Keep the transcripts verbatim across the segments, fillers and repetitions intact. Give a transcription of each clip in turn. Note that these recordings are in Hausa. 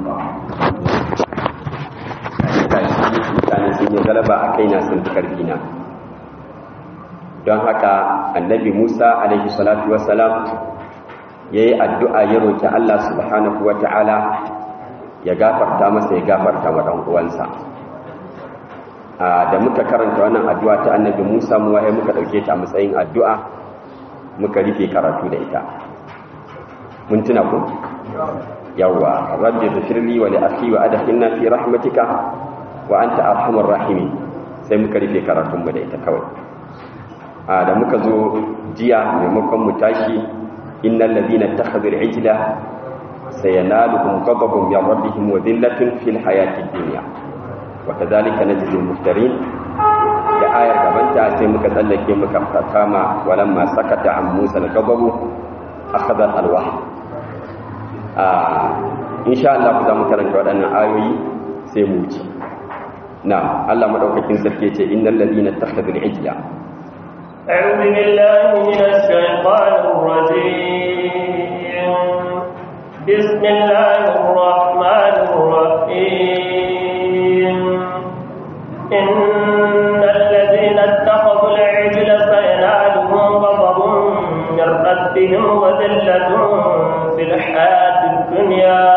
mutane sun yi galaba a kaina sun fi karfina. Don haka annabi Musa alaihi salatu wassalam ya yi addu'a ya roƙi Allah subhanahu wa ta'ala ya gafarta masa ya gafarta wa ɗan uwansa. Da muka karanta wannan addu'a ta annabi Musa mu waye muka ɗauke ta a matsayin addu'a muka rufe karatu da ita. Mun tuna ku? Yawwa, rabbi ghfirli wa li akhi wa adkhilna fi rahmatika wa anta arhamur rahimin. Sai muka rufe karatun mu da ita kawai. A da muka zo jiya maimakon mu tashi innal ladina ittakhadhu al-ijla sayanaluhum ghadabun min rabbihim wa dhillatun fil hayati dunya wa kadhalika najzi al-muftarin. Da ayar gabanta sai muka tsallake muka kama walamma sakata an Musa al-ghadabu akhadha al-wahy. Ah insha Allah za mu karanta waɗannan ayoyi sai mu ci. Na Allah madaukakin sarki ce innal ladina ittakhadhu al-ijla أعوذ بالله من الشيطان الرجيم بسم الله الرحمن الرحيم إن الذين اتخذوا العجل سينالهم غضب من ربهم وذلة في الحياة الدنيا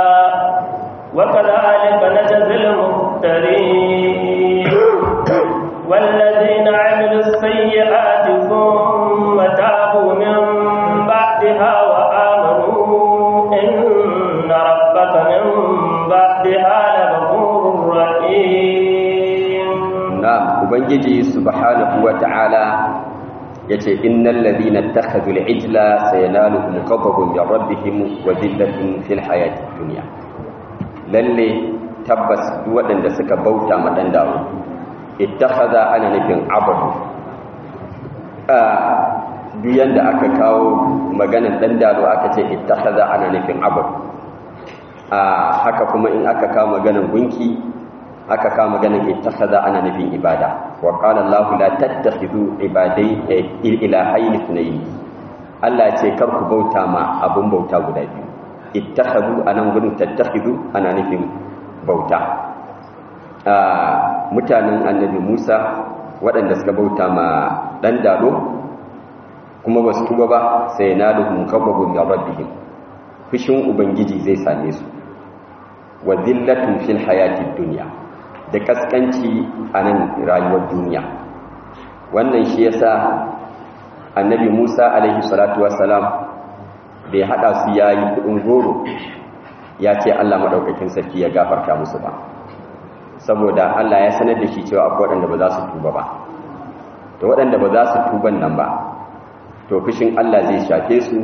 وكذلك نجزي المفترين والذين عملوا السيئات ثم تابوا من بعدها وآمنوا إن ربك من بعدها لغفور رحيم. نعم وبنجي سبحانه وتعالى يتي إن الذين اتخذوا العجل سينالهم غضب من ربهم وذلة في الحياة الدنيا. للي تبس ودن دسك بوتا مدن داو ittakhadha ana nufin abadu duk yanda aka kawo maganar dan dalo aka ce ittakhadha ana nufin abadu haka kuma in aka kawo maganar gunki aka kawo maganar ittakhadha ana nufin ibada wa qala Allah la tattakhidhu ibadai ilahayn ithnayn. Allah ce kar ku bauta ma abun bauta guda biyu. Ittakhadhu anan gurin tattakhidhu ana nufin bauta. Mutanen annabi Musa waɗanda suka bauta ma ɗan dalo kuma ba su tuba ba sai na duhun kababun ga rabbihim, fushin ubangiji zai same su, wa zillatun fil hayatid dunya, da kaskanci a nan rayuwar duniya. Wannan shi yasa annabi Musa alaihi salatu wassalam bai hada su yayi kudin goro ya ce Allah madaukakin sarki ya gafarta musu ba, saboda Allah ya sanar da shi cewa akwai waɗanda ba za su tuba ba. To waɗanda ba za su tuban nan ba, to fushin Allah zai shafe su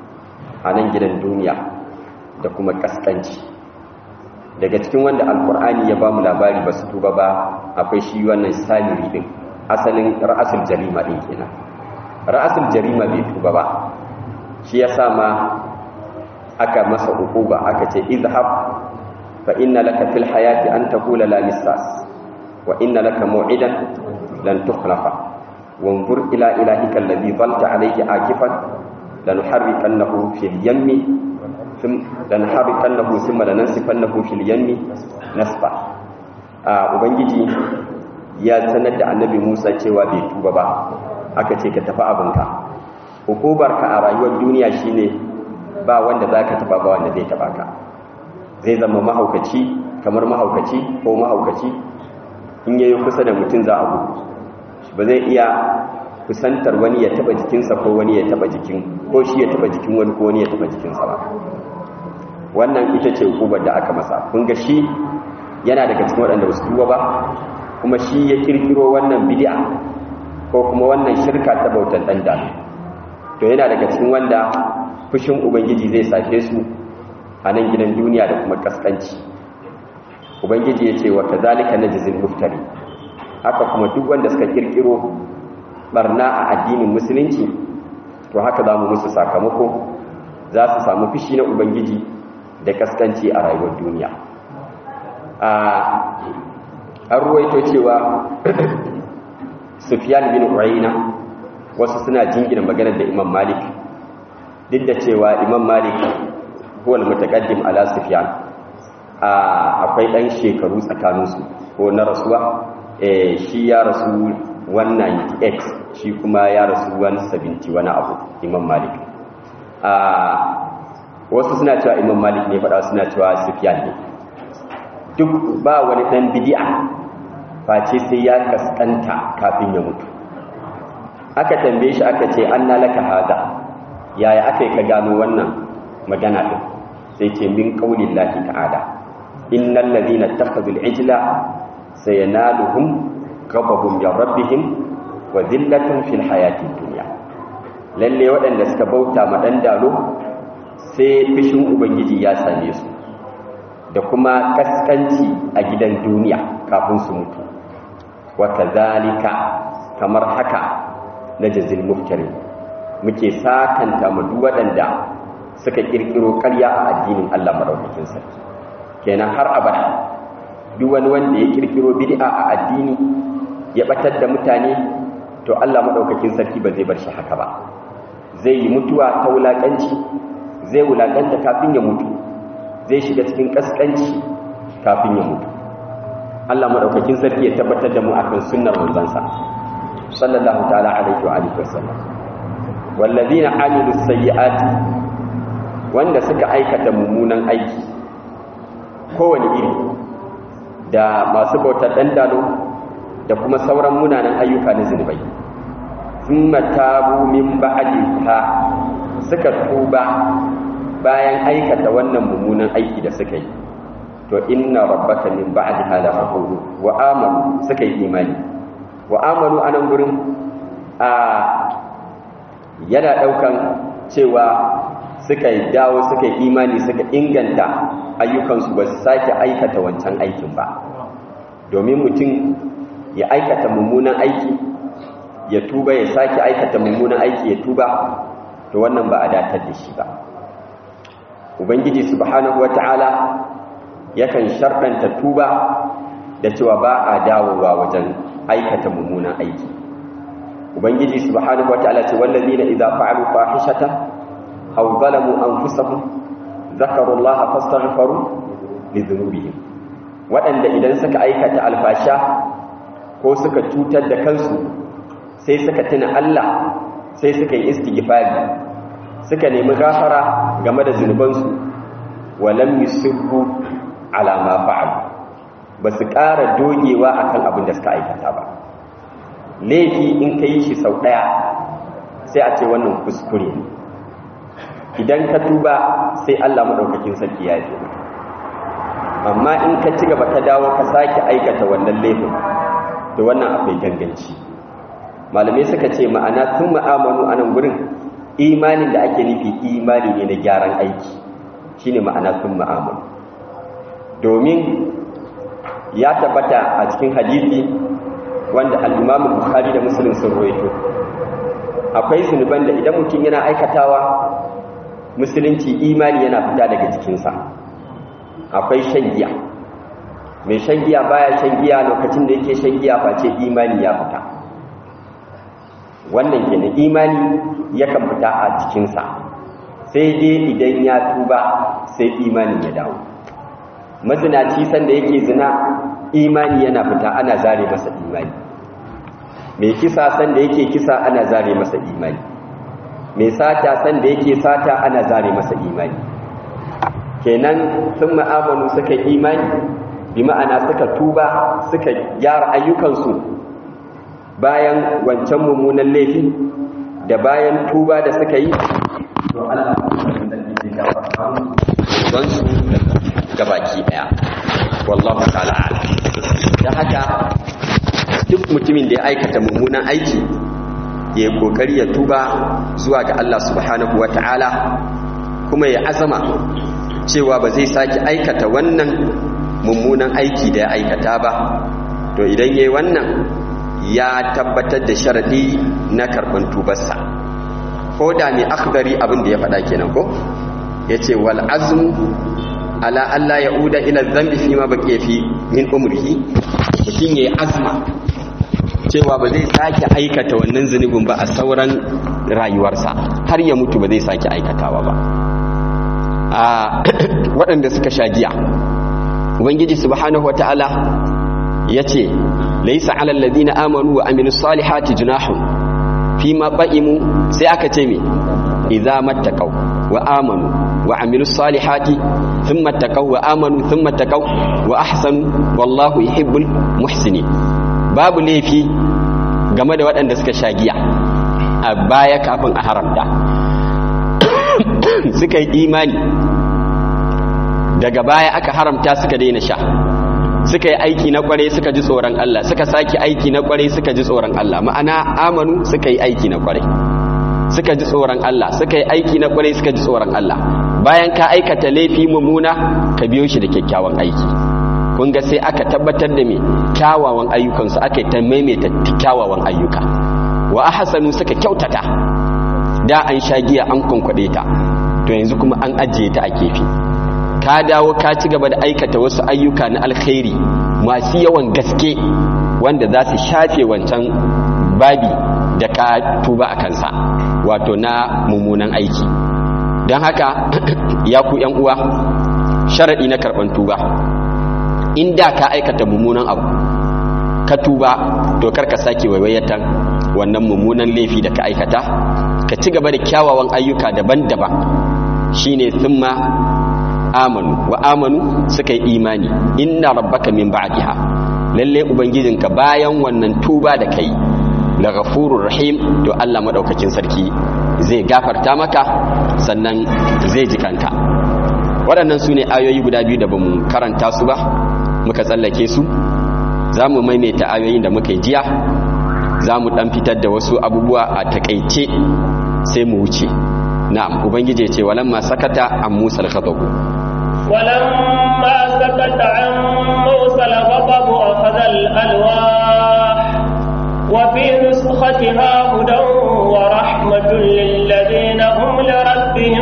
a nan gidan duniya da kuma kaskanci. Daga cikin wanda alkur'ani ya ba mu labari ba su tuba ba akwai shi wannan Samiri din, asalin ra'asul jarima din kenan. Ra'asul jarima bai tuba ba, shi yasa ma aka masa hukuba aka ce izhab fa inna laka fil hayati an taqula la misas wa inna laka maw'idan lan tukhlafa wanzur ila ilahika alladhi dhalta alayhi akifan lanuharrikannahu fil yammi lanuharrikannahu thumma lanansifannahu fil yammi nasfa. a ubangiji ya sanar da annabi Musa cewa bai tuba ba, aka ce ka tafi abinka. Hukubarka a rayuwar duniya shine ba wanda zaka taba ba wanda zai taba ka, zai zama mahaukaci kamar mahaukaci ko mahaukaci in yayi kusa da mutum za a gudu, ba zai iya kusantar wani ya taba jikinsa ko wani ya taba jikin ko shi ya taba jikin wani ko wani ya taba jikinsa ba. Wannan ita ce hukubar da aka masa. Kun ga shi yana daga cikin waɗanda ba su tuba ba, kuma shi ya kirkiro wannan bid'a ko kuma wannan shirka ta bautan dan da. To yana daga cikin wanda fushin ubangiji zai sake su a nan gidan duniya da kuma kaskanci. Ubangiji ya ce wa kazalika najzil muftari, haka kuma duk wanda suka kirkiro barna a addinin musulunci to haka zamu musu sakamako, za su samu fushi na ubangiji da kaskanci a rayuwar duniya. a an ruwaito cewa Sufyan bin Uyayna wasu suna jingina maganar da Imam Malik, duk da cewa Imam Malik huwa al-mutaqaddim ala Sufyan, akwai ɗan shekaru tsakaninsu ko na rasuwa shi ya rasu one ninety-eight shi kuma ya rasu one seventy wani abu imam malik wasu suna cewa imam malik ne faɗa suna cewa sufyan ne duk ba wani ɗan bidi'a face sai ya kaskanta kafin ya mutu aka tambaye shi aka ce anna laka hada yaya aka yi ka gano wannan magana ɗin sai ce min qaulillahi ta'ala innal ladhina ittakhadhul ijla sayanaluhum ghadabun min rabbihim wa dhillatun fil hayatid dunya lalle waɗanda suka bauta ma dan dalo sai fishin ubangiji ya same su da kuma kaskanci a gidan duniya kafin su mutu wa kadhalika kamar haka najzil muftarin muke sakanta mu duk waɗanda suka kirkiro ƙarya a addinin Allah madaukakin sarki kenan har abada duk wani wanda ya kirkiro bid'a a addini ya batar da mutane to Allah madaukakin sarki ba zai bar shi haka ba zai yi mutuwa ta wulakanci zai wulakanta kafin ya mutu zai shiga cikin kaskanci kafin ya mutu Allah madaukakin sarki ya tabbatar da mu akan sunnar manzansa sallallahu ta'ala alaihi wa alihi wasallam walladina amilu sayyi'ati wanda suka aikata mummunan aiki kowane iri da masu bautar dandalo da kuma sauran munanan ayyuka na zunubai thumma tabu min ba'diha suka tuba bayan aikata wannan mummunan aiki da suka yi to inna rabbaka min ba'daha la ghafurur wa amanu suka yi imani wa amanu anan gurin a yana daukan cewa suka yi dawo suka yi imani suka inganta ayyukansu ba su sake aikata wancan aikin ba domin mutum ya aikata mummunan aiki ya tuba ya sake aikata mummunan aiki ya tuba to wannan ba a datar da shi ba ubangiji subhanahu wata'ala yakan sharɗanta tuba da cewa ba a dawowa wajen aikata mummunan aiki ubangiji subhanahu wata'ala ce wallazina idza fa'alu fahishatan aw zalamu anfusahum zakaru allaha fastaghfiru li dhunubihim wadanda idan suka aikata alfasha ko suka cutar da kansu sai suka tuna Allah sai suka yi istighfari suka nemi gafara game da zunubansu walam yusibbu ala ma fa'alu basu ƙara dogewa akan abin da suka aikata ba laifi in kai shi sau daya sai a ce wannan kuskure ne idan ka tuba sai Allah madaukakin sarki ya yi amma in ka ci gaba ka dawo ka sake aikata wannan laifin to wannan akwai ganganci malamai suka ce ma'ana tun ma'amanu anan gurin imanin da ake nufi imani ne na gyaran aiki shine ma'ana tun ma'amanu domin ya tabbata a cikin hadisi wanda al-Imam Bukhari da Muslim sun rawaito akwai zunuban da idan mutum yana aikatawa musulunci imani yana fita daga jikinsa akwai shan giya mai shan giya baya shan giya lokacin da yake shan giya face imani ya fita wannan kenan imani yakan fita a jikinsa sai dai idan ya tuba sai imani ya dawo mazinaci sanda yake zina imani yana fita ana zare masa imani mai kisa sanda yake kisa ana zare masa imani mai sata sanda yake sata ana zare masa imani kenan sun ma'amanu suka imani bi ma'ana suka tuba suka gyara ayyukansu bayan wancan mummunan laifi da bayan tuba da suka yi to Allah zai gafarta don su gabaki daya wallahu ta'ala da haka duk mutumin da ya aikata mummunan aiki ya yi kokari ya tuba zuwa ga Allah subhanahu wata'ala kuma ya azama cewa ba zai sake aikata wannan mummunan aiki da ya aikata ba to idan yayi wannan ya tabbatar da sharadi na karban tubarsa ko da mai akhdari abin da ya faɗa kenan ko yace wal azmu ala alla yauda ila dhanbi fi ma baqiya fi min umrihi mutum yayi azma cewa ba zai sake aikata wannan zunubin ba a sauran rayuwarsa har ya mutu ba zai sake aikatawa ba a waɗanda suka sha giya ubangiji subhanahu wataala yace laysa alal ladina amanu wa amilus salihati junahun fima ba'imu, sai aka ce me idza mattaqaw wa amanu wa amilus salihati thumma taqaw wa amanu thumma taqaw wa ahsanu wallahu yuhibbul muhsinin. babu laifi game da waɗanda suka sha giya a baya kafin a haramta suka yi imani, daga baya aka haramta suka daina sha, suka yi aiki na kware suka ji tsoron Allah, suka saki aiki na kware suka ji tsoron Allah. Ma'ana amanu suka yi aiki na kware suka ji tsoron Allah, suka yi aiki na kware suka ji tsoron Allah. Bayan ka aikata laifi mummuna ka biyo shi da kyakkyawan aiki. Kun ga sai aka tabbatar da me kyawawan ayyukansu, aka ta maimaita kyawawan ayyuka. Wa ahsanu suka kyautata, da an sha giya an kunkuɗe ta, to yanzu kuma an ajiye ta a kefi. Ka dawo ka ci gaba da aikata wasu ayyuka na alkhairi masu yawan gaske wanda za su shafe wancan babi da ka tuba a kansa, wato na mummunan aiki. Don haka ya ku yan uwa, sharaɗi na karɓan tuba, inda ka aikata mummunan abu ka tuba, to karka sake waiwayatan wannan mummunan laifi da ka aikata, ka ci gaba da kyawawan ayyuka daban-daban. Shine thumma amanu wa amanu suka yi imani, inna rabbaka min ba'daha, lalle ubangijinka bayan wannan tuba da kai la ghafurur rahim, to Allah madaukakin sarki zai gafarta maka sannan zai jikanka. Waɗannan su ne ayoyi guda biyu da bamu karanta su ba, muka tsallake su. Za mu maimaita ayoyin da muka yi jiya, za mu ɗan fitar da wasu abubuwa a takaice sai mu wuce. Na'am, ubangiji ya ce walamma sakata an musa al-ghadab walamma sakata an musa al-ghadab akhadha al-alwah wa fi nuskhatiha hudan wa rahmatun lil ladina hum li rabbihim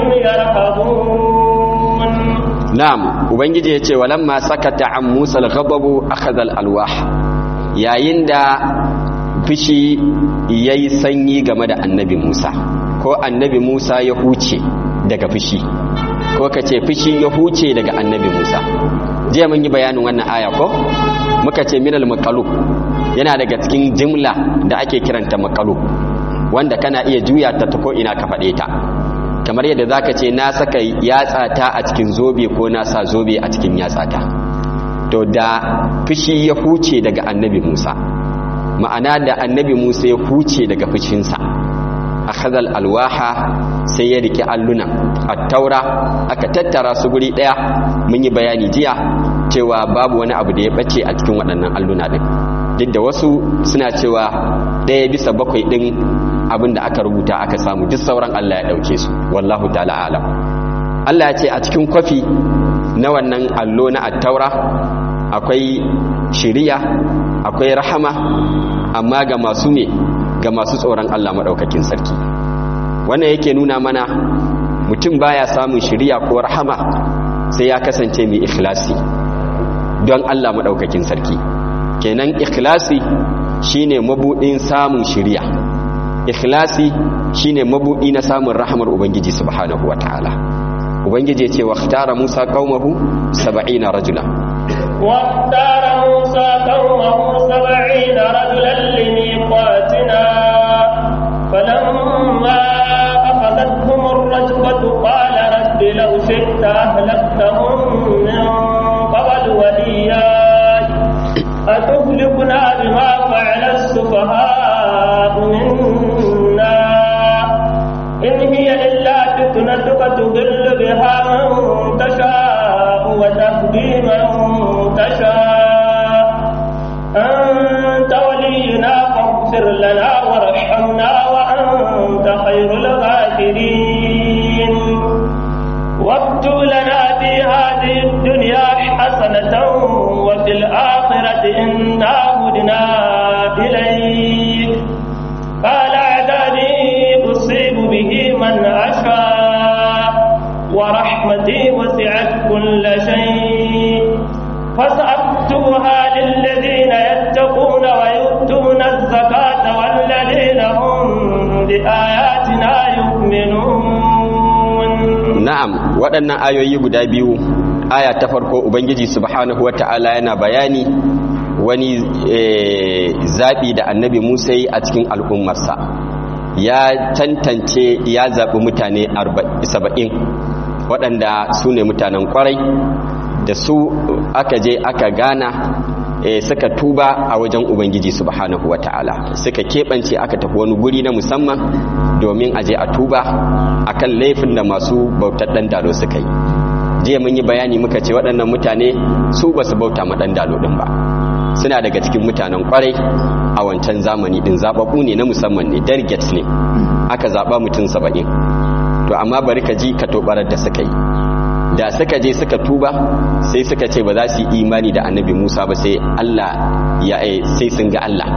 yarhabun. Na'am, ubangiji ya ce walamma sakata an musa al-ghadab akhadha al-alwah, yayin da fushi yayi sanyi game da annabi Musa, ko annabi Musa ya huce daga fushi, ko ka ce fushi ya huce daga annabi Musa. Jiya mun yi bayanin wannan aya ko muka ce minal maqalub yana daga cikin jimla da ake kiranta maqalub, wanda kana iya juya ta ta ko ina ka faɗe ta, kamar yadda zaka ce na saka yatsata a cikin zobe ko na sa zobe a cikin yatsata. To da fushi ya huce daga annabi Musa, ma'ana da annabi Musa ya huce daga fushinsa, akhadhal alwaha sai ya riki alluna at-taura, aka tattara su guri daya. Mun yi bayani jiya cewa babu wani abu da ya bace a cikin waɗannan alluna din, duk da wasu suna cewa daya bisa bakwai din abin da aka rubuta aka samu, duk sauran Allah ya dauke su, wallahu ta'ala alam. Allah ya ce a cikin kwafi na wannan allo na at-taura akwai shiriya, akwai rahama, amma ga masu ne ga masu tsoron Allah maɗaukakin sarki. Wannan yake nuna mana mutum baya samun shiriya ko rahama sai ya kasance mai ikhlasi don Allah maɗaukakin sarki. Kenan ikhlasi shine mabudin samun shiriya, ikhlasi shine mabudi na samun rahamar ubangiji subhanahu wataala. Ubangiji ya ce wa ikhtara Musa qaumahu sab'ina rajula واختار موسى قومه سبعين رجلا لميقاتنا فلما أخذتهم الرجفة قال رب لو شئت أهلكتهم من قبل وإياي أتهلكنا بما فعل السفهاء منا إن هي إلا فتنتك تضل بها من تشاء وتهدي من تشاء أنت ولينا فاغفر لنا وارحمنا وأنت خير الغافرين واكتب لنا في هذه الدنيا حسنة وفي الآخرة إنا هدنا إليك قال عذابي أصيب به من أشاء ورحمتي وسعت كل شيء فسأكتبها للذين يتقون ويؤتون الزكاة والذين هم بآياتنا يؤمنون. Na'am, waɗannan ayoyi guda biyu aya ta farko ubangiji subhanahu wata'ala yana bayani wani zaɓi da annabi Musa yi a cikin al'ummarsa. Ya tantance ya zaɓi mutane saba'in waɗanda su ne mutanen ƙwarai, da su aka je aka gana e, suka tuba a wajen ubangiji subhanahu wata'ala, suka keɓance aka tafi wani guri na musamman domin aje a tuba akan laifin da masu bautar ɗan dalo suka yi. Jiya mun yi bayani muka ce waɗannan mutane su ba su bauta ma ɗan dalo ɗin ba, suna daga cikin mutanen ƙwarai a wancan zamani ɗin, zaɓaɓɓu ne na musamman ne, delegates ne aka zaɓa mutum saba'in. To amma bari ka ji ka tobarar da suka yi. Da suka je suka tuba sai suka ce ba za su yi imani da annabi Musa ba sai Allah ya sai sun ga Allah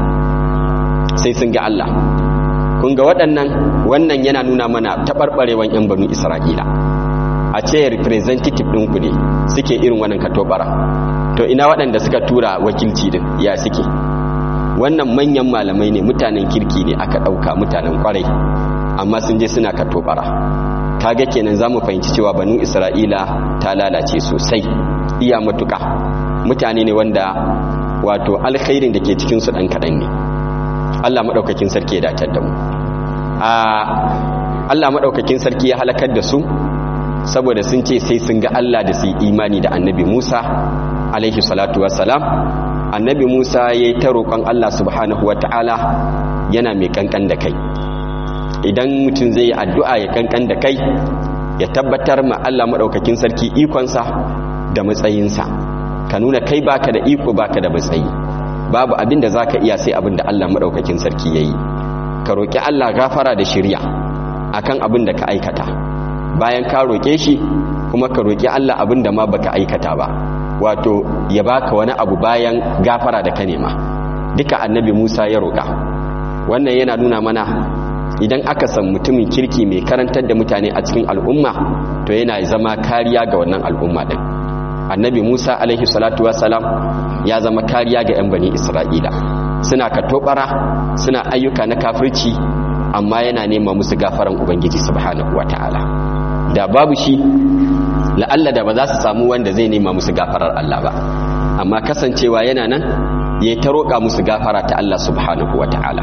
sai sun ga Allah kun ga waɗannan wannan yana nuna mana tabarbarewan yan banu Isra'ila. A ce representative ɗinku ne suke irin wannan katobara, to ina waɗanda suka tura wakilci din ya suke? Wannan manyan malamai ne, mutanen kirki ne aka ɗauka, mutanen kwarai, amma sun je suna katobara. Kaga kenan zamu fahimci cewa banu Isra'ila ta lalace sosai iya matuka. Mutane ne wanda wato alkhairin da ke cikin su dan kadan ne. Allah madaukakin sarki ya datar da mu. A Allah madaukakin sarki ya halakar da su saboda sun ce sai sun ga Allah da su imani da Annabi Musa alaihi salatu wassalam. Annabi Musa yayi ta roƙon Allah subhanahu wataala yana mai kankan da kai. Idan mutum zai yi addu'a ya kankan da kai, ya tabbatar ma Allah maɗaukakin sarki ikonsa da matsayinsa, ka nuna kai baka da iko baka da matsayi, babu abin da za ka iya sai abin da Allah maɗaukakin sarki ya yi. Ka roƙi Allah gafara da shirya a kan abin da ka aikata, bayan ka roƙe shi kuma ka roƙi Allah abin da ma baka aikata ba, wato ya baka wani abu bayan gafara da ka nema. Duka annabi Musa ya roƙa. Wannan yana nuna mana idan aka san mutumin kirki mai karantar da mutane a cikin al'umma, to yana zama kariya ga wannan al'umma din. Annabi Musa alaihi salatu wassalam ya zama kariya ga 'yan bani Isra'ila. Suna katobara, suna ayyuka na kafirci, amma yana nema musu gafaran ubangiji subhanahu wataala. Da babu shi la'alla da ba za su samu wanda zai nema musu gafarar Allah ba, amma kasancewa yana nan ya ta roƙa musu gafara ta Allah subhanahu wataala.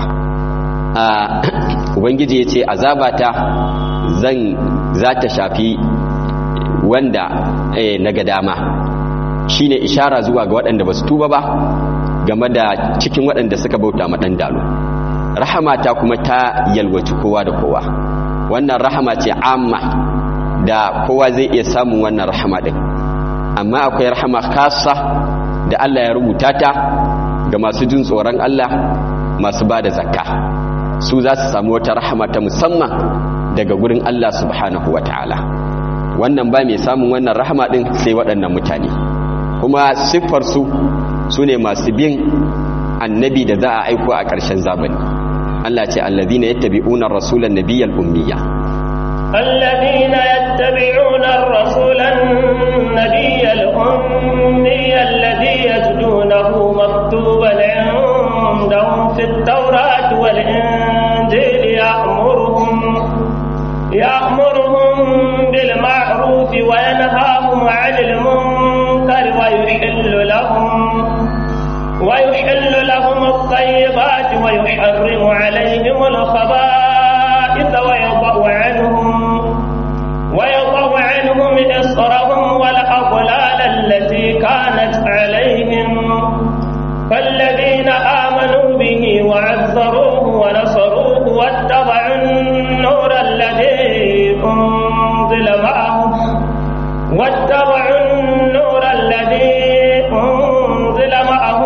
Ubangiji ya ce azabata zan za ta shafi wanda na ga dama, shi ne ishara zuwa ga waɗanda ba su tuba ba game da cikin waɗanda suka bauta maɗan dalo. Rahamata kuma ta yalwaci kowa da kowa. Wannan rahama ce amma da kowa zai iya samun wannan rahama ɗin, amma akwai rahama kasa da Allah ya rubuta ta ga masu jin tsoron Allah, masu ba da zakka. Su za su samu wata rahama ta musamman daga gurin Allah subhanahu wa ta'ala. Wannan ba mai samun wannan rahama ɗin sai waɗannan mutane, kuma siffarsu su ne masu bin annabi da za a aiko a ƙarshen zamani. Allah ce allazina yattabi'una rasulan nabiyyal ummiya الذين يتبعون الرسول النبي الأمي الذي يجدونه مكتوبا عندهم في التوراة والإنجيل يأمرهم يأمرهم بالمعروف وينهاهم عن المنكر ويحل لهم ويحل لهم الطيبات ويحرم عليهم الخبائث ويضع عنهم ويضع عنهم إصرهم والأغلال التي كانت عليهم فالذين آمنوا به وعزروه ونصروه واتبعوا النور الذي أنزل معه واتبعوا النور الذي أنزل معه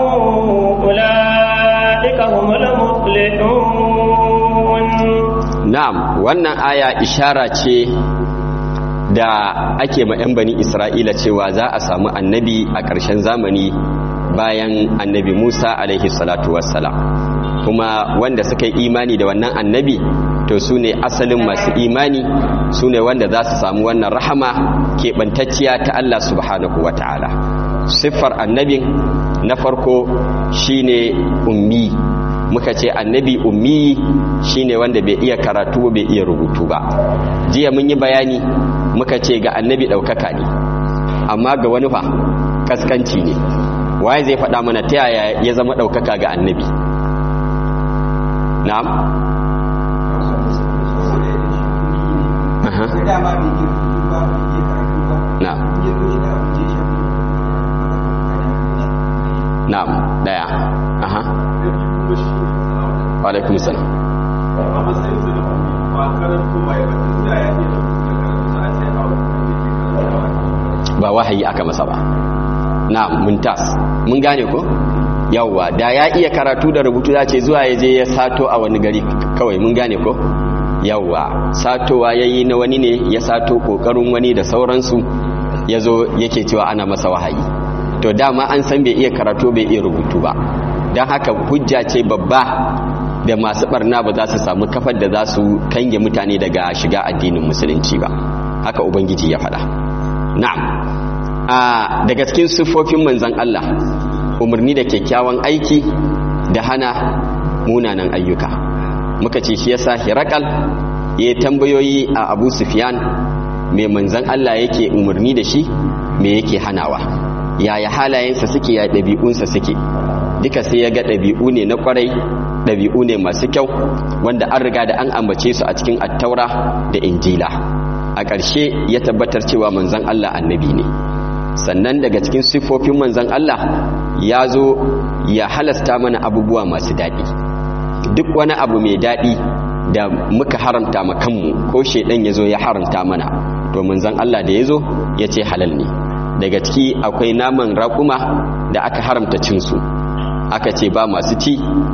أولئك هم المفلحون. نعم، wannan aya ishara ce da ake ma 'yan bani Isra'ila cewa za a samu annabi a ƙarshen zamani bayan annabi Musa alaihi salatu wassalam, kuma wanda suka yi imani da wannan annabi to su ne asalin masu imani, su ne wanda za su samu wannan rahama keɓantacciya ta Allah subhanahu wa ta'ala. Siffar annabin na farko shine ummi. Muka ce annabi ummi shine wanda bai iya karatu bai iya rubutu ba. Jiya mun yi bayani muka ce ga annabi ɗaukaka ne, amma ga wani fa kaskanci ne. Waye zai faɗa mana ta yaya ya zama ɗaukaka ga annabi? Na'am. Aha. Na'am. Na'am. Daya. Aha. Wa alaikum salam. Ba wahayi aka masa ba. Na'am, muntas. Mun gane ko? Yawwa, da ya iya karatu da rubutu za ce zuwa ya je ya sato a wani gari kawai, mun gane ko? Yawwa, satowa yayi na wani ne, ya sato kokarin wani da sauransu, yazo yake cewa ana masa wahayi. To dama an san bai iya karatu bai iya rubutu ba. Dan haka hujja ce babba da masu barna ba za su samu kafar da za su kange mutane daga shiga addinin musulunci ba. Haka ubangiji ya faɗa. Na'am. A daga cikin siffofin manzon Allah, umarni da kyakkyawan aiki da hana munanan ayyuka. Muka ce shi yasa Hirakal ya tambayoyi a Abu Sufyan me manzon Allah yake umarni da shi, me yake hanawa, yaya halayensa suke, ya ɗabi'unsa suke. Duka sai ya ga ɗabi'u ne na kwarai, ɗabi'u ne masu kyau wanda an riga da an ambace su a cikin Attaura da Injila. A ƙarshe ya tabbatar cewa manzon Allah annabi ne. Sannan daga cikin siffofin manzon Allah ya zo ya halasta mana abubuwa masu daɗi. Duk wani abu mai daɗi da muka haramta ma kanmu ko shedan ya zo ya haramta mana, to manzon Allah da ya zo ya ce halal ne. Daga ciki akwai naman raƙuma da aka haramta cinsu, aka ce ba masu ci,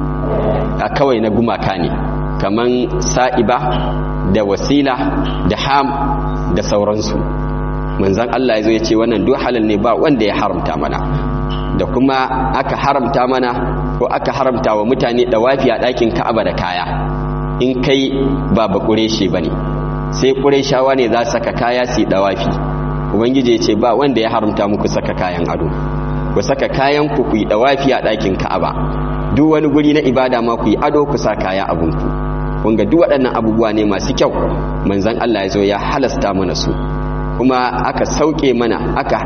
a kawai na gumaka ne, kaman sa'iba da wasila da ham da sauransu. Manzon Allah ya zo ya ce wannan duk halal ne, ba wanda ya haramta mana. Da kuma aka haramta mana ko aka haramta wa mutane dawafi a ɗakin Ka'aba da kaya, in kai ba ba Quraishi bane, sai Qurayshawa ne za su saka kaya su dawafi. Ubangiji ya ce ba wanda ya haramta muku saka kayan ado, ku saka kayan ku ku yi dawafi a ɗakin Ka'aba. Duk wani guri na ibada ma ku yi ado, ku sa kaya abunku. Kun ga duk waɗannan abubuwa ne masu kyau, manzon Allah ya zo ya halasta mana su. Kuma aka sauke mana, aka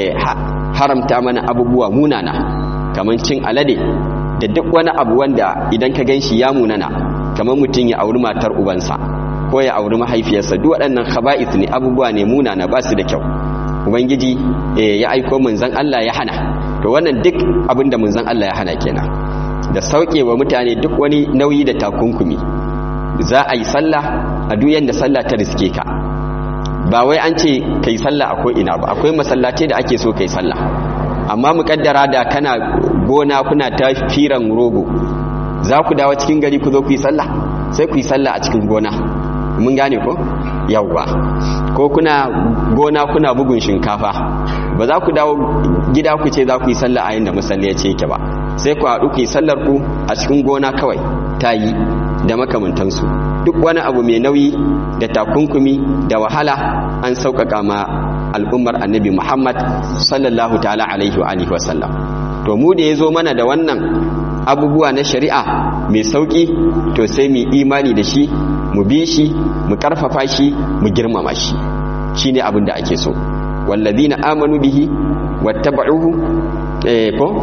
haramta mana abubuwa munana kamar cin alade da duk wani abu wanda idan ka ganshi ya munana, kamar mutum ya auri matar ubansa ko ya auri mahaifiyarsa. Duk waɗannan khaba'ith ne, abubuwa ne munana, ba su da kyau. Ubangiji ya aiko manzon Allah ya hana. To wannan duk abinda manzon Allah ya hana kenan, da sauke wa mutane duk wani nauyi da takunkumi. Za a yi sallah a duk yanda sallah ta riske ka, ba wai an ce kai sallah a ko'ina ba. Akwai masallatai da ake so kai sallah, amma muƙaddara da kana gona kuna ta firan rogo, za ku dawo cikin gari ku zo ku yi sallah, sai ku yi sallah a cikin gona. Mun gane ko? Yawwa. Ko kuna gona kuna bugun shinkafa, ba za ku dawo gida ku ce za ku yi sallah a yanda masallaci yake ba, sai ku haɗu ku yi sallar ku a cikin gona kawai, ta yi da makamantansu. Duk wani abu mai nauyi da takunkumi da wahala an sauƙaƙa ma al'ummar annabi Muhammad sallallahu ta'ala alaihi wa alihi wasallam. To mu da ya zo mana da wannan abubuwa na shari'a mai sauƙi, to sai mu imani da shi, mu bi shi, mu ƙarfafa shi, mu girmama shi. Shi ne abin da ake so. Wallazina amanu bihi wattaba'uhu eh ko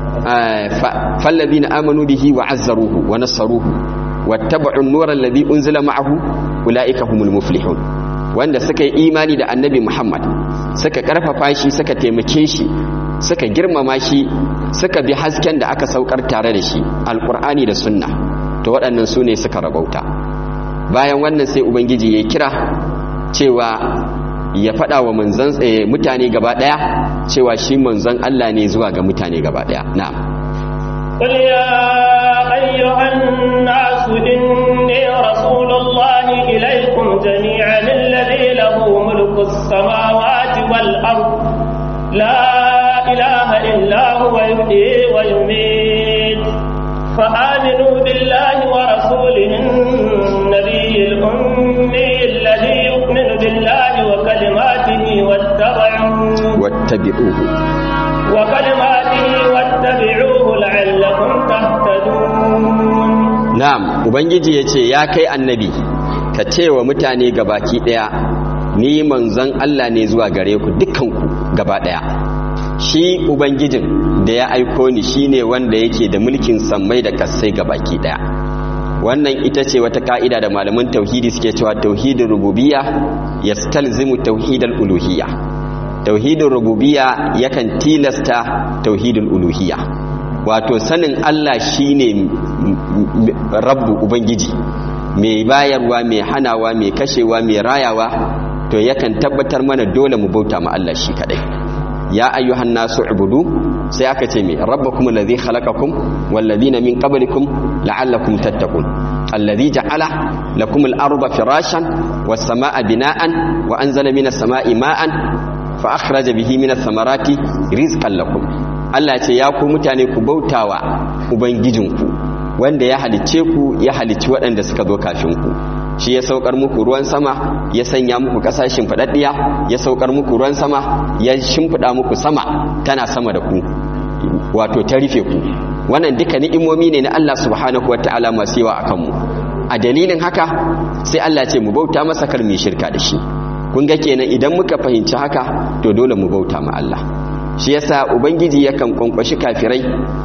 fallazina amanu bihi wa azzaruhu wa nassaruhu wattaba'u an-nura alladhi unzila ma'ahu ulaika humul muflihun. Wanda suka yi imani da annabi Muhammad, suka karfafa shi, suka taimake shi, suka girmama shi, suka bi hasken da aka saukar tare da shi, alqur'ani da sunna, to waɗannan su ne suka rabauta. Bayan wannan sai ubangiji ya kira cewa ya faɗa wa manzon mutane gaba ɗaya cewa shi manzon Allah ne zuwa ga mutane gaba ɗaya. Na'am. قل يا أيها الناس إني رسول الله إليكم جميعا الذي له ملك السماوات والأرض لا إله إلا هو يحيي ويميت فآمنوا بالله ورسوله النبي الأمي الذي يؤمن بالله وكلماته واتبعوه واتبعوه وكلماته واتبعوه لعلكم تهتدون. نعم. ubangiji yace ya kai annabi ka ce wa mutane gabaki daya ni manzon Allah ne zuwa gare ku dukkanku gaba daya. Shi ubangijin da ya aiko ni shine wanda yake da mulkin sammai da kasai gabaki daya. Wannan ita ce wata ka'ida da malaman tauhidi suke cewa tauhidin rububiyya yastalzimu tauhidal uluhiyya. Tauhidin rububiyya yakan tilasta tauhidul uluhiyya. Wato sanin Allah shine rabbu ubangiji, mai bayarwa, mai hanawa, mai kashewa, mai rayawa, to yakan tabbatar mana dole mu bauta ma Allah shi kadai. Ya ayyuhan nasu ubudu, sai aka ce me rabbakum alladhi khalaqakum wal ladina min qablikum la'allakum tattaqun alladhi ja'ala lakum al-ardha firashan was samaa bina'an wa anzala minas samaa'i ma'an fa akhraja bihi minas samarati rizqan lakum. Allah ce ya ku mutane ku bautawa ubangijinku wanda ya halicce ku ya halicci waɗanda suka zo kafin ku. Shi ya saukar muku ruwan sama, ya sanya muku kasashin fadaddiya, ya saukar muku ruwan sama, ya shimfida muku sama tana sama da ku, wato ta rufe ku. Wannan duka ni'imomi ne na Allah subhanahu wataala masu yawa akan mu. A dalilin haka sai Allah ce mu bauta masa, kar mu shirka da shi. Kun ga kenan idan muka fahimci haka to dole mu bauta ma Allah. Shi yasa ubangiji yakan kwankwashi kafirai,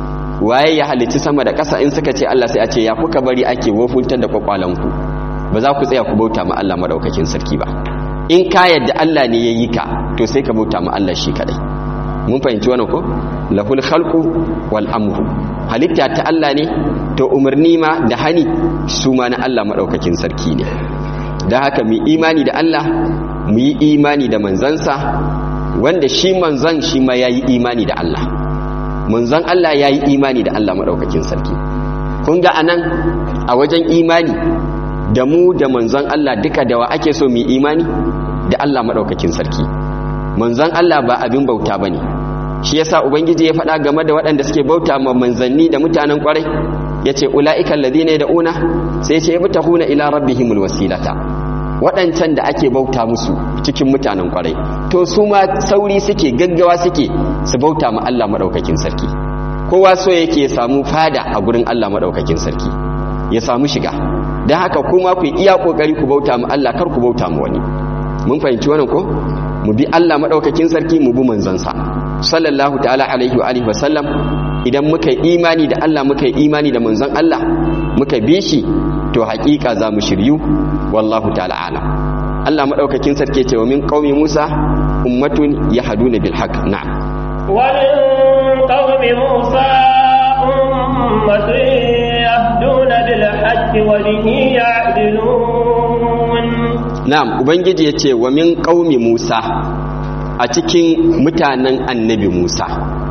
waye ya halicci sama da ƙasa, in suka ce Allah sai a ce ya kuka bari ake wofuntar da kwakwalanku, ba za ku tsaya ku bauta ma Allah madaukakin sarki ba. In ka yadda Allah ne ya yi ka to sai ka bauta ma Allah shi kadai. Mun fahimci wannan ko? Lahul khalqu wal amru, halitta ta Allah ne, to umarni ma da hani su ma na Allah madaukakin sarki ne. Dan haka mu imani da Allah, mu yi imani da manzansa, wanda shi manzan shi ma yayi imani da Allah. Manzan Allah yayi imani da Allah madaukakin sarki. Kun ga anan a wajen imani da mu da manzon Allah duka da wa ake so mu imani da Allah madaukakin sarki. Manzon Allah ba abin bauta bane. Shi yasa ubangiji ya faɗa game da waɗanda suke bauta ma manzanni da mutanen kwarai, yace ulaiikal ladina yad'una, sai yace yabtahuna ila rabbihimul wasilata. Waɗancan da ake bauta musu cikin mutanen kwarai, to su ma sauri suke, gaggawa suke su bauta ma Allah madaukakin sarki. Kowa so yake samu fada a gurin Allah madaukakin sarki, ya samu shiga. Dan haka kuma ku iya kokari ku bauta mu Allah, kar ku bauta mu wani. Mun fahimci wannan ko? Mu bi Allah madaukakin sarki, mu bi manzansa sallallahu ta'ala alaihi wa alihi wa sallam. Idan muka yi imani da Allah, muka yi imani da manzon Allah, muka bi shi, to hakika za mu shiryu. Wallahu ta'ala alam. Allah madaukakin sarki ce wa min qaumi Musa ummatun yahduna bil haqq. Na'am. Wa min qaumi Musa ummatun yahduna bil haqq wa bihi ya'dilun. Na'am, ubangiji yace wa min qaumi Musa, a cikin mutanen annabi Musa,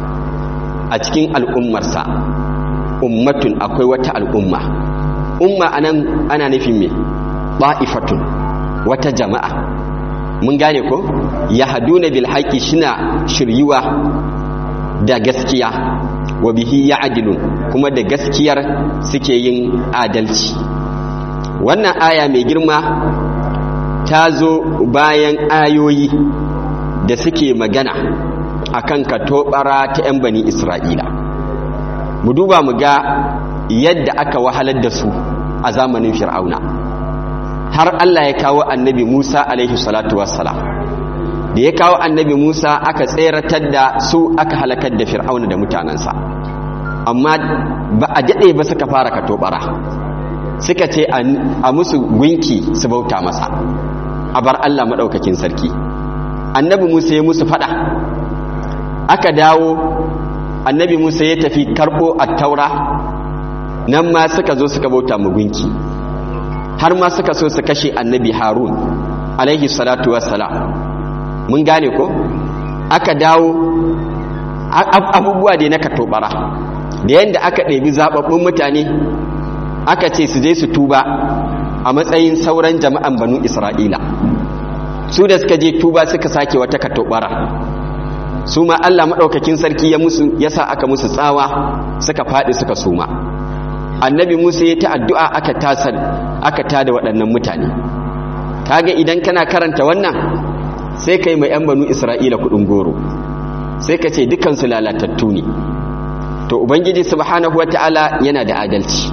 a cikin al'ummarsa, ummatun akwai wata al'umma. Umma anan ana nufin me? Ba'ifatun, wata jama'a. Mun gane ko? Yahduna bil haqqi, shina shiryuwa da gaskiya, wa bihi ya'dilun, kuma da gaskiyar suke yin adalci. Wannan aya mai girma ta zo bayan ayoyi da suke magana akan katobara ta 'yan bani Isra'ila. Mu duba mu ga yadda aka wahalar da su a zamanin Fir'auna, har Allah ya kawo annabi Musa alaihi salatu wassalam. Da ya kawo annabi Musa aka tseratar da su, aka halakar da Fir'auna da mutanensa. Amma ba a daɗe ba suka fara katobara, suka ce a musu gunki su bauta masa, a bar Allah maɗaukakin sarki. Annabi Musa ya musu fada, aka dawo annabi Musa ya tafi karbo at-taura, nan ma suka zo suka bauta mu gunki, har ma suka so su kashe annabi Harun alaihi salatu wassalam. Mun gane ko? Aka dawo abubuwa da na katobara, da yanda aka ɗebi zababbun mutane aka ce su je su tuba a matsayin sauran jama'an banu Isra'ila. Su da suka je tuba suka sake wata katobara, su ma Allah maɗaukakin sarki ya musu, ya sa aka musu tsawa, suka faɗi suka suma. Annabi Musa ya ta addu'a aka tasar, aka tada waɗannan mutane. Kaga idan kana karanta wannan, sai kai mai ‘yan banu Isra'ila kuɗin goro, sai ka ce dukansu lalatattu ne. To Ubangiji subhanahu wa ta'ala yana da adalci,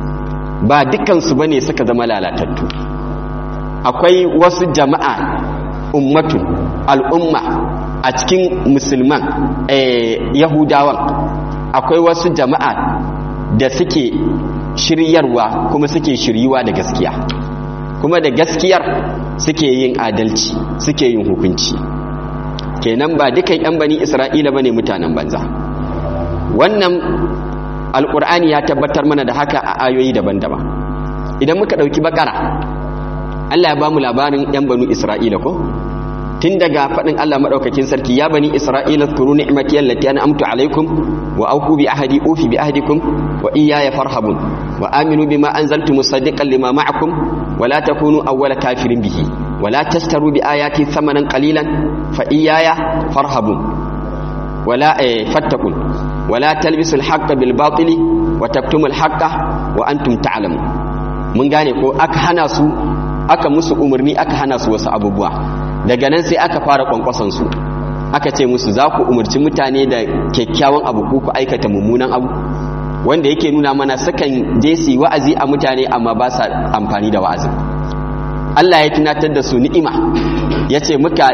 ba dukansu ba ne suka zama lalatattu. Akwai wasu jama'a ummatun al'umma a cikin musulman yahudawan akwai wasu jama'a da suke shiryarwa kuma suke shiryuwa da gaskiya, kuma da gaskiyar suke yin adalci, suke yin hukunci. Kenan ba dukan yan bani Isra'ila bane mutanen banza. Wannan alqur'ani ya tabbatar mana da haka a ayoyi daban-daban. Idan muka dauki bakara, Allah ya bamu labarin yan bani Isra'ila ko tun daga fadin Allah madaukakin sarki, ya bani Isra'ila zkuru ni'mati allati an'amtu alaykum wa awfu bi ahdi ufi bi ahdikum wa iyaya farhabun wa aminu bima anzaltu musaddiqan lima ma'akum wa la takunu awwala kafirin bihi wa la tashtaru bi ayati thamanan qalilan fa iyaya farhabun wa la fattakun wa la talbisul haqqo bil batili wa taktumul haqqo wa antum ta'lamun. mun gane ko aka hana su, aka musu umarni, aka hana su wasu abubuwa. Daga nan sai aka fara kwankwason su, aka ce musu za ku umarci mutane da kyakkyawan abu ko ku aikata mummunan abu, wanda yake nuna mana sukan je su wa'azi a mutane amma ba sa amfani da wa'azin. Allah ya tunatar da su ni'ima, ya ce muka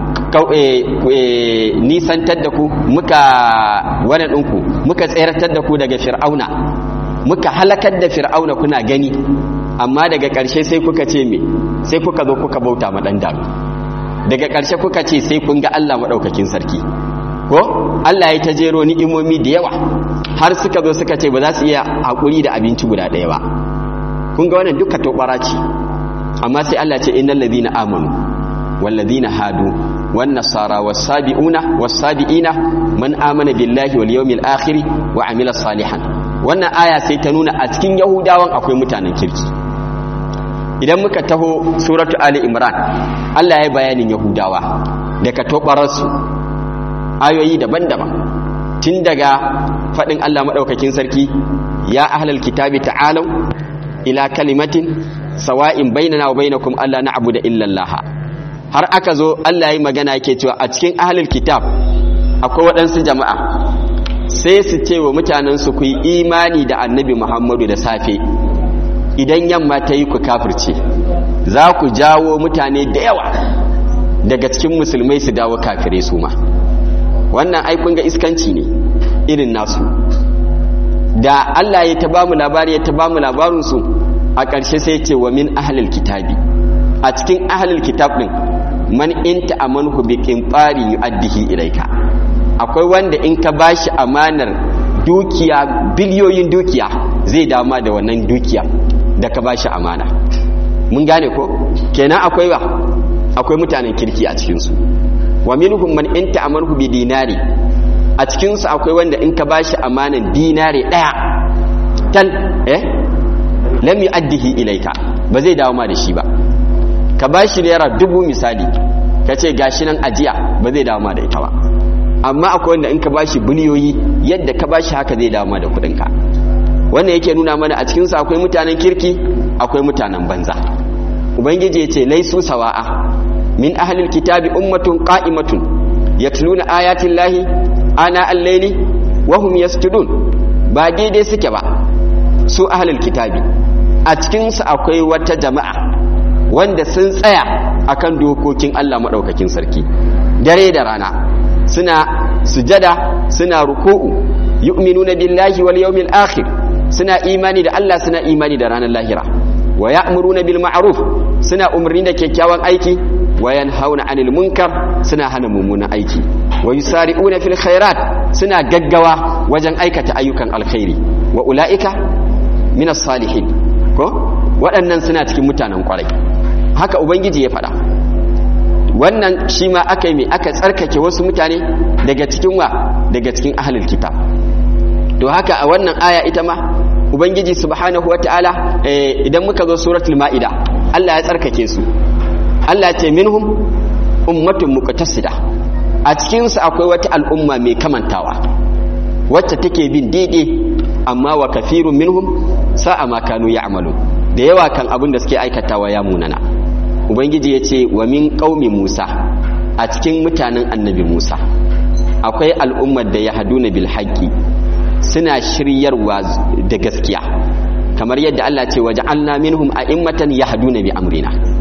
nisantar da ku, muka wani ɗinku, muka tseratar da ku daga fir'auna, muka halakar da fir'auna kuna gani, amma daga ƙarshe sai kuka ce me, sai kuka zo kuka bauta ma ɗan daro. Daga ƙarshe kuka ce sai kun ga Allah maɗaukakin sarki ko Allah ya ta jero ni'imomi da yawa har suka zo suka ce ba za su iya haƙuri da abinci guda ɗaya ba. Kun ga wannan duka tobara ce, amma sai Allah ce innal ladina amanu wal ladina hadu wan nasara was sabiuna was sabiina man amana billahi wal yawmil akhir wa amila salihan. Wannan aya sai ta nuna a cikin yahudawan akwai mutanen kirki. Idan muka taho suratu Ali Imran, Allah ya bayanin Yahudawa daga tobararsu ayoyi daban-daban, tun daga faɗin Allah maɗaukakin sarki, ya ahlal kitabi ta'alau ila kalimatin sawa'in bainana wa bainakum alla na'budu illa Allah. Har aka zo Allah ya magana yake cewa a cikin ahlul kitab akwai waɗansu jama'a sai su ce wa mutanensu ku yi imani da annabi Muhammadu da safe, idan yamma ta yi ku kafirce. Za ku jawo mutane da yawa daga cikin musulmai su dawo kafire su ma. Wannan ai kun ga iskanci ne irin nasu. Da Allah ya ta bamu labari ya ta bamu labarin su, a ƙarshe sai ce wa min ahlil kitabi, a cikin ahlil kitab din man in ta'amanhu bi qinfari yu'addihi ilayka. Akwai wanda in ka bashi amanar dukiya, biliyoyin dukiya, zai dama da wannan dukiya da ka bashi amana. Mun gane ko? Kenan akwai ba akwai mutanen kirki a cikin su. Wa minhum man in ta'amanhu bi dinari, a cikin su akwai wanda in ka bashi amanan dinari daya tal eh lam yu'addihi ilayka, ba zai dawo ma da shi ba. Ka bashi naira dubu misali, kace gashi nan ajiya, ba zai dawo ma da ita ba. Amma akwai wanda in ka bashi biliyoyi, yadda ka bashi haka zai dawo ma da kudin ka. Wannan yake nuna mana a cikin su akwai mutanen kirki, akwai mutanen banza. Ubangiji ya ce laisu sawa'a, min ahlil kitabi ummatun qa'imatun yatluna ayatin lahi ana al-layli wa hum yasjudun. Ba daidai suke ba su ahlil kitabi. A cikin su akwai wata jama'a wanda sun tsaya akan dokokin Allah madaukakin sarki dare da rana, suna sujada, suna ruku'u, yu'minuna billahi wal yawmil akhir, suna imani da Allah, suna imani da ranar lahira, wa ya'muruna bil ma'ruf, suna umarni da kyakkyawan aiki, wa yanhauna 'anil munkar, suna hana mummunan aiki, wa yusari'una fil khairat, suna gaggawa wajen aikata ayyukan alkhairi, wa ulaika minas salihin. Ko waɗannan suna cikin mutanen kwarai. Haka ubangiji ya faɗa. Wannan shi ma aka yi mai aka tsarkake wasu mutane daga cikin wa daga cikin ahlul kitab. To haka a wannan aya ita ma ubangiji subhanahu wataala eh, idan muka zo suratul maida, Allah ya tsarkake su. Allah ya ce minhum ummatun muqtasida, a cikin su akwai wata al'umma mai kamantawa wacce take bin daidai, amma wa kafirun minhum sa'a ma kanu ya'malu, da yawa kan abin da suke aikatawa ya munana. Ubangiji ya ce wa min qaumi Musa, a cikin mutanen annabi Musa akwai al'ummar da yahduna bil haqqi, suna shiryarwa da gaskiya, kamar yadda Allah ce waja'alna minhum a'immatan yahduna bi amrina.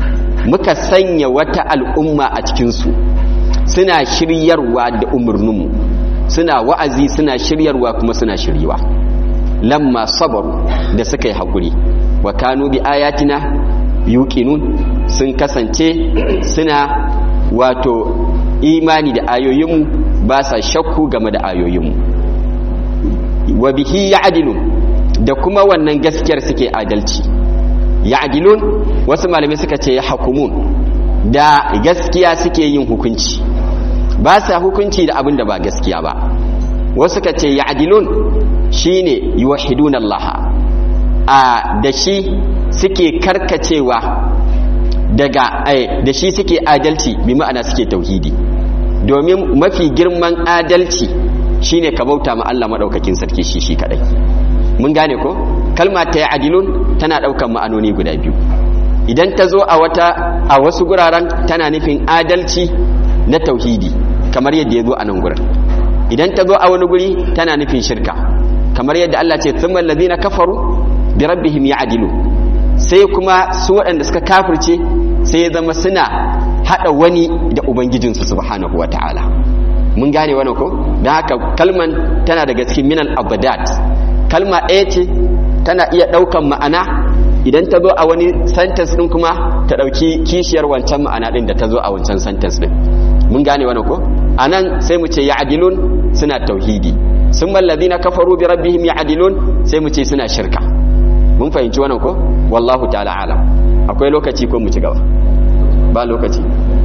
muka sanya wata al'umma a cikinsu suna shiryarwa da umarninmu, suna wa'azi, suna shiryarwa kuma suna shiryewa. Lamma sabaru, da suka yi haƙuri, wa kanu bi ayatina yuqinun, sun kasance suna wato imani da ayoyinmu, ba sa shakku game da ayoyinmu. Wa bihi ya'dilun, da kuma wannan gaskiyar suke adalci. Ya'dilun, wasu malamai suka ce yahkumun, da gaskiya suke yin hukunci, ba sa hukunci da abin da ba gaskiya ba. Wasu suka ce ya'dilun shine yuwahhiduna Allah, a da shi suke karkacewa daga ai da shi suke adalci, bi ma'ana suke tauhidi. Domin mafi girman adalci shine ka bauta ma Allah madaukakin sarki shi shi kadai. Mun gane ko? Kalma ta ya'dilun tana daukan ma'anoni guda biyu. Idan ta zo a wata a wasu guraren tana nufin adalci na tauhidi kamar yadda ya zo a nan gurin. Idan ta zo a wani guri tana nufin shirka kamar yadda Allah ce thumma allazina kafaru bi rabbihim ya'dilu. Sai kuma su waɗanda suka kafirce sai ya zama suna hada wani da ubangijinsu subhanahu wataala. Mun gane wannan ko? Dan haka kalman tana daga cikin minal abadat. Kalma ɗaya ce tana iya ɗaukan ma'ana, idan ta zo a wani sentence ɗin kuma ta ɗauki kishiyar wancan ma'ana ɗin da ta zo a wancan sentence ɗin. Mun gane wannan ko? A nan sai mu ce ya'dilun suna tauhidi, sun mallazi na kafaru bi rabbihim ya'dilun sai mu ce suna shirka. Mun fahimci wannan ko? Wallahu ta'ala alam. Akwai lokaci ko mu ci gaba? Ba lokaci.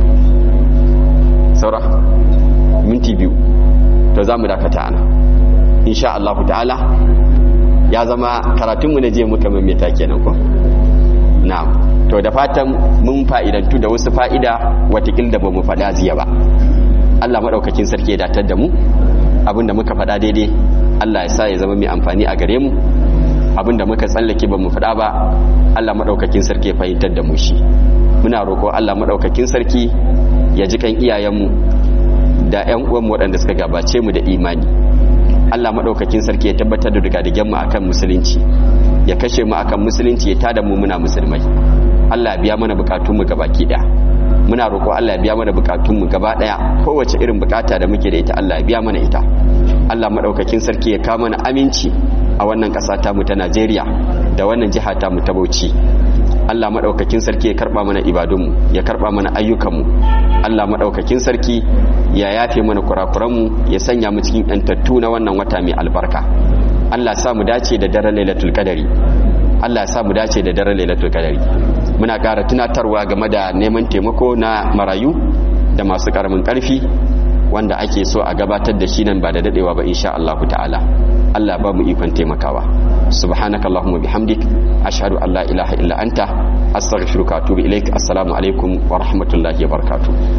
Saura minti biyu to za mu dakata ana. Insha Allah ta'ala ya zama karatunmu na je muka maimaita kenan ko? Na'am. To da fatan mun fa'idantu da wasu fa'ida watakil da ba mu faɗa ziya ba. Allah maɗaukakin sarki ya datar da mu, abinda muka faɗa daidai Allah ya sa ya zama mai amfani a gare mu, abinda muka tsallake ba mu faɗa ba Allah maɗaukakin sarki ya fahimtar da mu shi. Muna roƙo Allah maɗaukakin sarki ya ji kan iyayenmu da ƴan uwanmu waɗanda suka gabace mu da imani. Allah maɗaukakin sarki ya tabbatar da rigadigen mu akan musulunci, ya kashe mu akan musulunci, ya tada mu muna musulmai. Allah ya biya mana bukatun mu gabaki daya. Muna roƙo Allah ya biya mana bukatun mu gaba daya, kowace irin bukata da muke da ita Allah ya biya mana ita. Allah maɗaukakin sarki ya kawo mana aminci a wannan ƙasa ta mu ta Najeriya da wannan jiha ta mu ta Bauchi. Allah maɗaukakin sarki ya karɓa mana ibadunmu, ya karɓa mana ayyukanmu. Allah maɗaukakin sarki ya yafe mana kurakuranmu, ya sanya mu cikin ƴantattu na wannan wata mai albarka. Allah sa mu dace da daren Lailatul Qadari. Allah sa mu dace da daren Lailatul Qadari. Muna ƙara tunatarwa game da neman taimako na marayu da masu ƙaramin ƙarfi wanda ake so a gabatar da shi nan ba da dadewa ba insha Allah ta'ala. Allah ba mu ikon taimakawa. Subhanakallahumma bihamdik ashhadu an la ilaha illa anta astaghfiruka wa atubu ilaik. Assalamu alaikum wa rahmatullahi wa barakatuh.